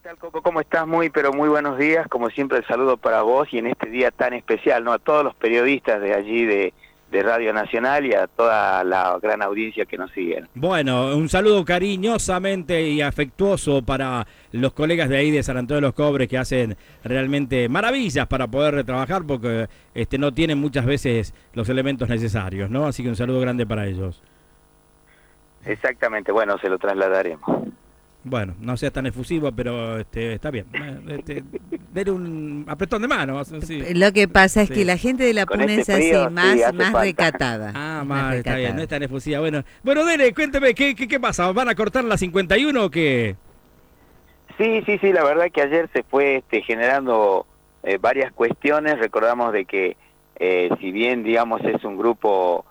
tal, Coco? ¿Cómo estás? Pero muy buenos días. Como siempre, el saludo para vos y en este día tan especial, ¿no? A todos los periodistas de allí de Radio Nacional y a toda la gran audiencia que nos siguen. Bueno, un saludo cariñosamente y afectuoso para los colegas de ahí de San Antonio de los Cobres que hacen realmente maravillas para poder trabajar porque no tienen muchas veces los elementos necesarios, ¿no? Así que un saludo grande para ellos. Exactamente, bueno, se lo trasladaremos. Bueno, no seas tan efusivo, pero está bien. Denle un apretón de mano. Sí. Lo que pasa es que la gente de la Con Puna es este frío, así, más falta. recatada. Más está bien, no es tan efusiva. Bueno, Dele, cuénteme, ¿qué pasa? ¿Van a cortar la 51 o qué? Sí, la verdad que ayer se fue generando varias cuestiones. Recordamos de que si bien, digamos, es un grupo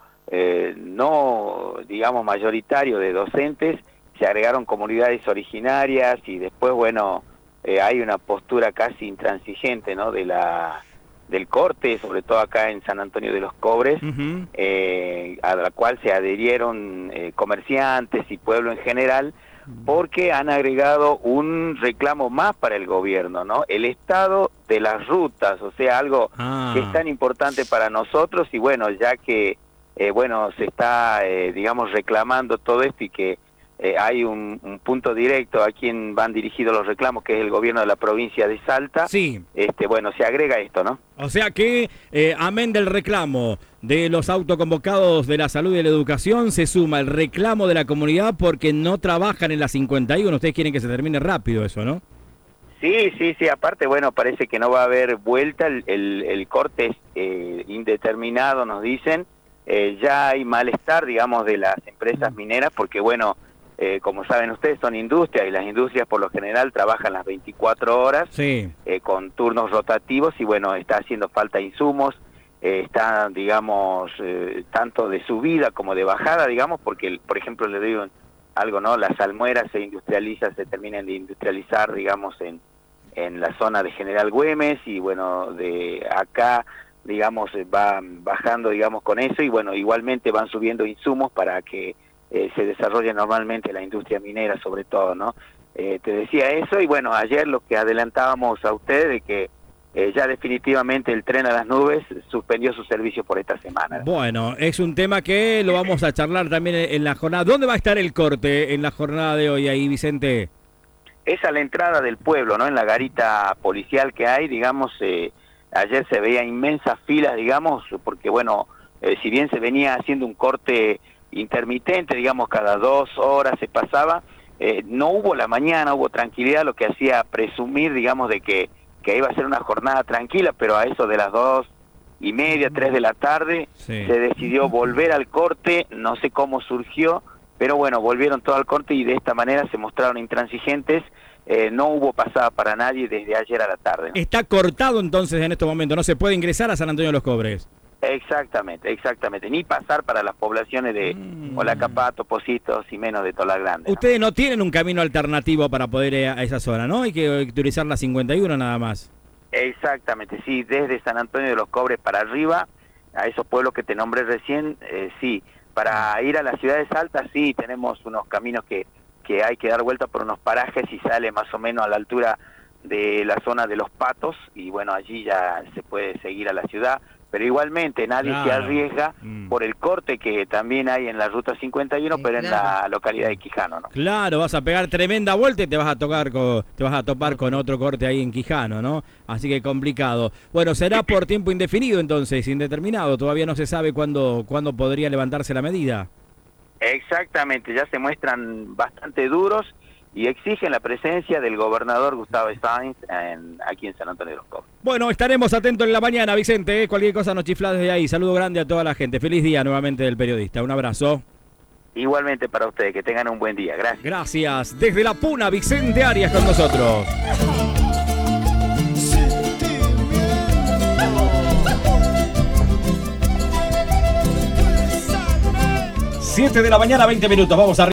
no, digamos, mayoritario de docentes, se agregaron comunidades originarias y después, bueno, hay una postura casi intransigente, ¿no? Del corte, sobre todo acá en San Antonio de los Cobres, a la cual se adherieron comerciantes y pueblo en general, porque han agregado un reclamo más para el gobierno, ¿no? El estado de las rutas, o sea, algo que es tan importante para nosotros y bueno, ya que, se está, digamos, reclamando todo esto y que hay un punto directo a quien van dirigidos los reclamos, que es el gobierno de la provincia de Salta. Sí. Se agrega esto, ¿no? O sea que, amén del reclamo de los autoconvocados de la salud y de la educación, se suma el reclamo de la comunidad porque no trabajan en la 51. Ustedes quieren que se termine rápido eso, ¿no? Sí, aparte, bueno, parece que no va a haber vuelta, el corte es indeterminado, nos dicen. Ya hay malestar, digamos, de las empresas mineras porque, bueno, como saben ustedes, son industrias y las industrias por lo general trabajan las 24 horas con turnos rotativos y bueno, está haciendo falta insumos, está, digamos, tanto de subida como de bajada, digamos, porque, por ejemplo, le digo algo, ¿no? Las salmueras se terminan de industrializar, digamos, en la zona de General Güemes y bueno, de acá, digamos, va bajando, digamos, con eso y bueno, igualmente van subiendo insumos para que se desarrolla normalmente la industria minera, sobre todo, ¿no? Te decía eso y bueno, ayer lo que adelantábamos a ustedes de que ya definitivamente el tren a las nubes suspendió su servicio por esta semana. Bueno, es un tema que lo vamos a charlar también en la jornada. ¿Dónde va a estar el corte en la jornada de hoy ahí, Vicente? Es a la entrada del pueblo, ¿no? En la garita policial que hay, digamos, ayer se veía inmensas filas, digamos, porque bueno, si bien se venía haciendo un corte intermitente, digamos, cada 2 horas se pasaba, no hubo la mañana, hubo tranquilidad, lo que hacía presumir, digamos, de que iba a ser una jornada tranquila, pero a eso de las 2:30, 3 de la tarde, se decidió volver al corte, no sé cómo surgió, pero bueno, volvieron todo al corte y de esta manera se mostraron intransigentes, no hubo pasada para nadie desde ayer a la tarde, ¿no? Está cortado entonces en este momento, no se puede ingresar a San Antonio de los Cobres. Exactamente, ni pasar para las poblaciones de Olacapato, Positos y menos de Tolagrande, ¿no? Ustedes no tienen un camino alternativo para poder ir a esa zona, ¿no? Hay que utilizar la 51 nada más. Exactamente, sí, desde San Antonio de los Cobres para arriba, a esos pueblos que te nombré recién, sí. Para ir a la ciudad de Salta, sí, tenemos unos caminos que hay que dar vuelta por unos parajes y sale más o menos a la altura de la zona de Los Patos y bueno, allí ya se puede seguir a la ciudad. Pero igualmente nadie se arriesga por el corte que también hay en la ruta 51, pero en la localidad de Quijano, ¿no? Claro, vas a pegar tremenda vuelta y te vas a topar con otro corte ahí en Quijano, ¿no? Así que complicado. Bueno, será por tiempo indefinido entonces, indeterminado. Todavía no se sabe cuándo podría levantarse la medida. Exactamente, ya se muestran bastante duros y exigen la presencia del gobernador Gustavo Sáenz aquí en San Antonio de los Cobres. Bueno, estaremos atentos en la mañana, Vicente. Cualquier cosa nos chiflás desde ahí. Saludo grande a toda la gente. Feliz día nuevamente del periodista. Un abrazo. Igualmente para ustedes, que tengan un buen día. Gracias. Gracias. Desde La Puna, Vicente Arias con nosotros. 7 de la mañana, 20 minutos. Vamos a